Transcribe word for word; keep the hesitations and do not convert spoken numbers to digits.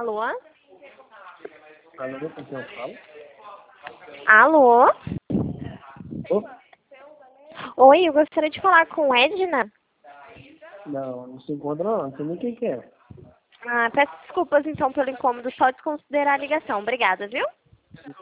Alô? Alô, com quem eu falo? Alô? Oh, Oi, eu gostaria de falar com Edna. não, não se encontra não, não sei nem quem que é. Ah, peço desculpas então pelo incômodo, só desconsiderar a ligação. Obrigada, viu?